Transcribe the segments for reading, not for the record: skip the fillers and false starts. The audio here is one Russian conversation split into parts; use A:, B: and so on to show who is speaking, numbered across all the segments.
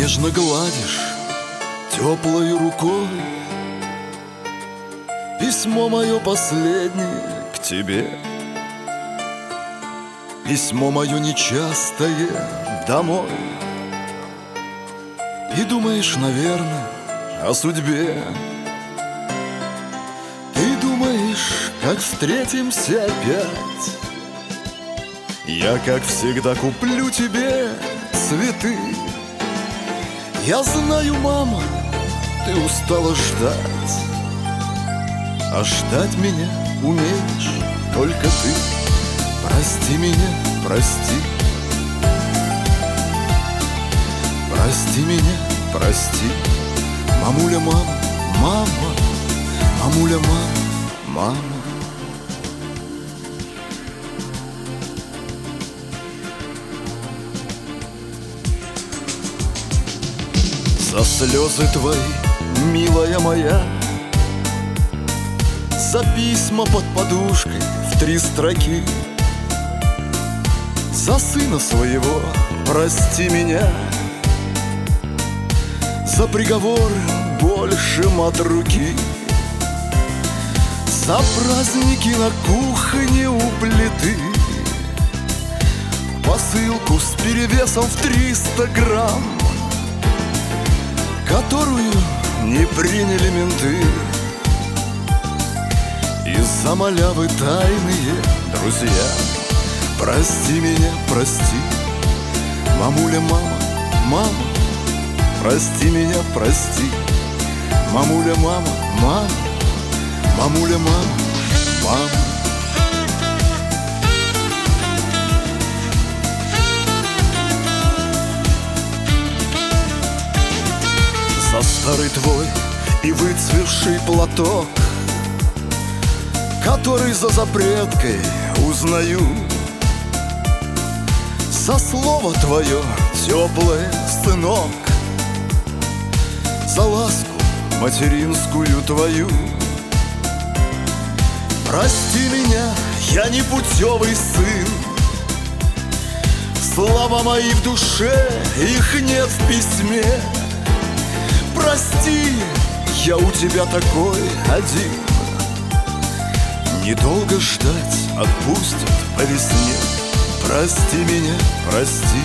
A: Нежно гладишь теплой рукой письмо мое последнее к тебе. Письмо мое нечастое домой. И думаешь, наверное, о судьбе. Ты думаешь, как встретимся опять. Я, как всегда, куплю тебе цветы. Я знаю, мама, ты устала ждать, а ждать меня умеешь только ты. Прости меня, прости. Прости меня, прости. Мамуля, мама, мама. Мамуля, мама, мама. За слезы твои, милая моя, за письма под подушкой в 3 строки, за сына своего прости меня, за приговор большим от руки, за праздники на кухне у плиты, посылку с перевесом в 300 грамм, которую не приняли менты. Из-за малявы тайные друзья. Прости меня, прости. Мамуля, мама, мама. Прости меня, прости. Мамуля, мама, мама. Мамуля, мама, мама. За старый твой и выцвевший платок, который за запреткой узнаю, за слово твое теплое, сынок, за ласку материнскую твою. Прости меня, я не путевый сын. Слова мои в душе, их нет в письме. Прости, я у тебя такой один. Недолго ждать, отпустят по весне. Прости меня, прости.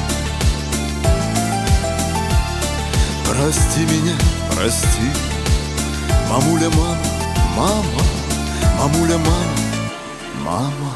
A: Прости меня, прости. Мамуля, мама, мама. Мамуля, мама, мама.